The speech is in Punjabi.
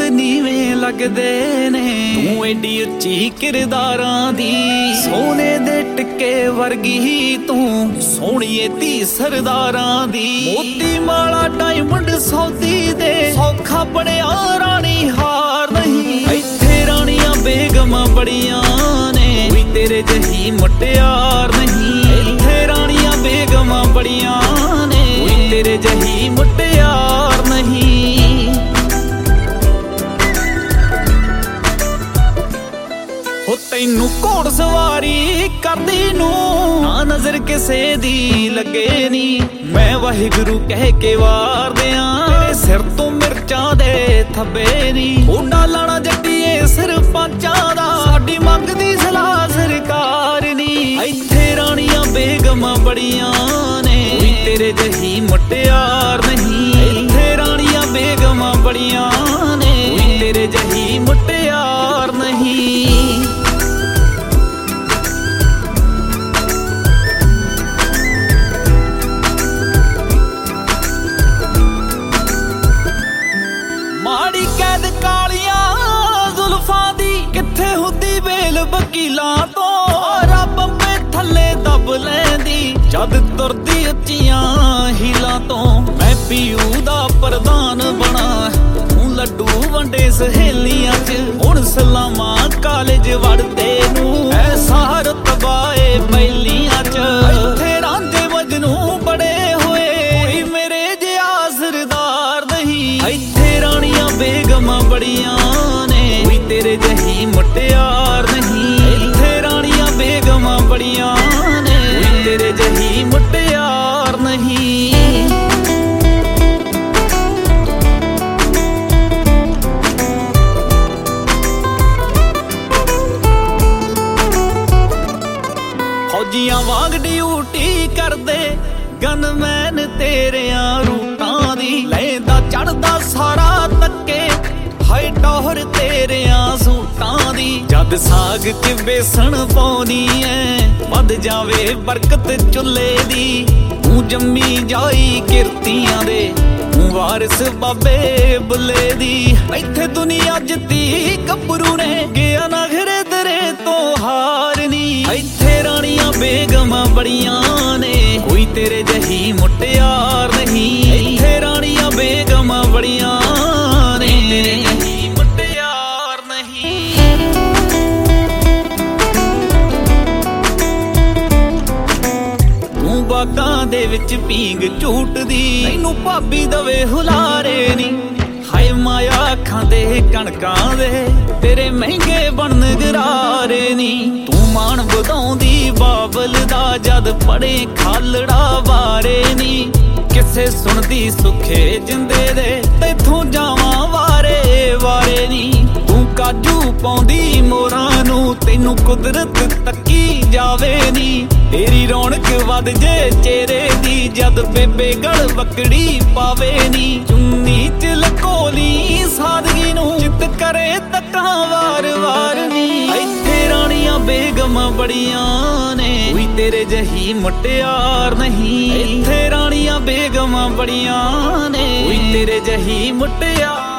ਨੀਵੇਂ ਲੱਗਦੇ ਨੇ। ਤੂੰ ਏਡੀ ਉੱਚੀ ਕਿਰਦਾਰਾਂ ਦੀ, ਸੋਨੇ ਦੇ ਟਿੱਕੇ ਵਰਗੀ ਤੂੰ, ਸੋਹਣੀਏ ਧੀ ਸਰਦਾਰਾਂ ਦੀ। ਮੋਤੀ ਮਾਲਾ ਡਾਇਮੰਡ ਸੌਦੀ ਦੇ, ਸੌਖਾ ਬਣਿਆ ਰਾਣੀ ਹਾਰ ਨਹੀਂ। ਇੱਥੇ ਰਾਣੀਆਂ ਬੇਗਮਾਂ ਬੜੀਆਂ ਨੇ, ਕੋਈ ਤੇਰੇ ਜਹੀ ਮੁਟਿਆਰ ਨਹੀਂ। ਇੱਥੇ ਰਾਣੀਆਂ ਬੇਗਮਾਂ ਬੜੀਆਂ ਨੇ, ਕੋਈ ਤੇਰੇ ਜਹੀ ਮੁਟਿਆਰ ਨਹੀਂ। ਹੋ ਤੈਨੂੰ ਘੋੜ ਸਵਾਰੀ ਕਰਦੀ ਨੂੰ ਨਾ ਨਜ਼ਰ ਕਿਸੇ ਦੀ ਲੱਗੇ ਨੀ। ਮੈਂ ਵਾਹਿਗੁਰੂ ਕਹਿ ਕੇ ਵਾਰ ਦਿਆਂ, ਤੇਰੇ ਸਿਰ ਤੋਂ ਮਿਰਚਾਂ ਦੇ ਥੱਬੇ ਨੀ। ਓਡਾ ਲਾਣਾ ਜੱਟੀਏ ਸਰਪੰਚਾਂ ਦਾ, ਸਾਡੀ ਮੰਗਦੀ ਸਲਾਹ ਸਰਕਾਰ ਨੀ। ਇੱਥੇ ਰਾਣੀਆਂ ਬੇਗਮਾਂ ਬੜੀਆਂ ਨੇ, ਕੋਈ ਤੇਰੇ ਜਹੀ ਮੁਟਿਆਰ ਨਹੀਂ। ਇੱਥੇ ਰਾਣੀਆਂ ਬੇਗਮਾਂ ਬੜੀਆਂ ਨੇ, ਕੋਈ ਤੇਰੇ ਜਹੀ ਮੁਟਿਆਰ ਨਹੀਂ। ਮਾੜੀ ਕੈਦ ਕਾਲੀਆਂ ਜ਼ੁਲਫਾਂ ਦੀ, ਕਿੱਥੇ ਹੁੰਦੀ ਵੇਲ ਵਕੀਲਾਂ ਤੋਂ। ਰੱਬ ਪੇ ਥੱਲੇ ਦਬ ਲੈਂਦੀ ਜਦ ਤੁਰਦੀ ਉੱਚੀਆਂ ਹੀਲਾਂ ਤੋਂ। ਮੈਂ ਪੀਊ ਦਾ ਪ੍ਰਧਾਨ ਬਣਾ, ਤੂੰ ਲੱਡੂ ਵੰਡੇ ਸਹੇਲੀਆਂ ਚ। ਹੁਣ ਸਲਾਮਾਂ ਕਾਲਜ ਵੜਦੇ ਨੂੰ, ਐਸਾ ਰੁਤਬਾ ਏ ਪਹਿਲੀਆਂ ਚ। ਇੱਥੇ ਰਾਂਝੇ ਮਜਨੂੰ ਬੜੇ ਹੋਏ, ਕੋਈ ਮੇਰੇ ਜਿਹਾ ਸਰਦਾਰ ਨਹੀਂ। ਇੱਥੇ ਰਾਣੀਆਂ ਬੇਗਮਾਂ ਬੜੀਆਂ ਨੇ, ਕੋਈ ਤੇਰੇ ਜਹੀ ਮੁਟਿਆਰ ਨਹੀਂ। ਇੱਥੇ ਰਾਣੀਆਂ ਬੇਗਮਾਂ ਬੜੀਆਂ ਨੇ, ਕੋਈ ਤੇਰੇ ਜਹੀ ਮੁਟਿਆਰ ਨਹੀਂ। ਫੌਜੀਆਂ ਵਾਂਗ ਡਿਊਟੀ ਕਰਦੇ ਗਨਮੈਨ ਤੇਰਿਆਂ ਰੂਟਾਂ ਦੀ। ਲੈਂਦਾ ਚੜਦਾ ਸਾਰਾ ਤੱਕੇ ਹਾਏ ਟੌਹਰ ਤੇਰਿਆਂ ਸੂਟਾਂ ਦੀ। ਜਦ ਸਾਗ ਚ ਬੇਸਣ ਪਾਉਣੀ ਐ, ਵੱਧ ਜਾਵੇ ਬਰਕਤ ਚੁੱਲ੍ਹੇ ਦੀ। ਤੂੰ ਜੰਮੀ ਜਾਈ ਕਿਰਤੀਆਂ ਦੇ, ਤੂੰ ਵਾਰਿਸ ਬਾਬੇ ਬੁੱਲੇ ਦੀ। ਇੱਥੇ ਦੁਨੀਆ ਜਿੱਤੀ ਗੱਭਰੂ ਨੇ, ਗਿਆ ਨਾ ਘਰੇ ਦਰੇ ਤੋਂ ਹਾਰ ਨੀ। ਇੱਥੇ ਰਾਣੀਆਂ ਬੇਗਮਾਂ ਬੜੀਆਂ ਨੇ, ਕੋਈ ਤੇਰੇ ਜਹੀ ਮੁਟਿਆਰ ਨਹੀਂ। ਇੱਥੇ ਰਾਣੀਆਂ ਬੇਗਮਾਂ ਬੜੀਆਂ ਨੇ, ਤੇਰੇ ਜਹੀ ਮੁਟਿਆਰ ਨਹੀਂ। ਤੂੰ ਬਾਗਾਂ ਦੇ ਵਿੱਚ ਪੀਂਗ ਝੂਟਦੀ, ਤੈਨੂੰ ਭਾਬੀ ਦਵੇ ਹੁਲਾਰੇ ਨੀ। ਹਾਏ ਮਾਇਆ ਅੱਖਾਂ ਦੇ ਕਣਕਾਂ ਦੇ, ਤੇਰੇ ਮਹਿੰਗੇ ਬਣਨ ਗਰਾਰੇ ਨੀ। ਤੂੰ ਮਾਣ ਵਧਾਉਂਦੀ ਬਾਬਲ ਦਾ, ਜਦ ਪੜੇ ਖਾਲੜਾ ਵਾਰੇ ਨੀ। ਕਿਸੇ ਸੁਣਦੀ ਸੁੱਖੇ ਜਿੰਦੇ ਦੇ, ਤੈਥੋਂ ਜਾਵਾਂ ਵਾਰੇ ਵਾਰੇ ਨੀ। ਤੂੰ ਕਾਜੂ ਪਾਉਂਦੀ ਮੋਰਾਂ ਨੂੰ, ਤੈਨੂੰ ਕੁਦਰਤ ਤੱਕੀ ਜਾਵੇ ਨੀ। ਤੇਰੀ ਰੌਣਕ ਵੱਧ ਜੇ ਚਿਹਰੇ ਦੀ, ਜਦ ਬੇਬੇ ਗਲ ਬੱਕੜੀ ਪਾਵੇ ਨੀ। ਚੁੰਨੀ ਚ ਲਕੋਲੀ ਸਾਦਗੀ ਨੂੰ, ਚਿੱਤ ਕਰੇ ਤੱਕਾਂ ਵਾਰ ਵਾਰ ਨੀ। ਇੱਥੇ ਰਾਣੀਆਂ ਬੇਗਮਾਂ ਬੜੀਆਂ ਨੇ, ਕੋਈ ਤੇਰੇ ਜਹੀ ਮੁਟਿਆਰ ਨਹੀਂ। ਇੱਥੇ ਰਾਣੀਆਂ ਬੇਗਮਾਂ ਬੜੀਆਂ ਨੇ, ਕੋਈ ਤੇਰੇ ਜਹੀ ਮੁਟਿਆਰ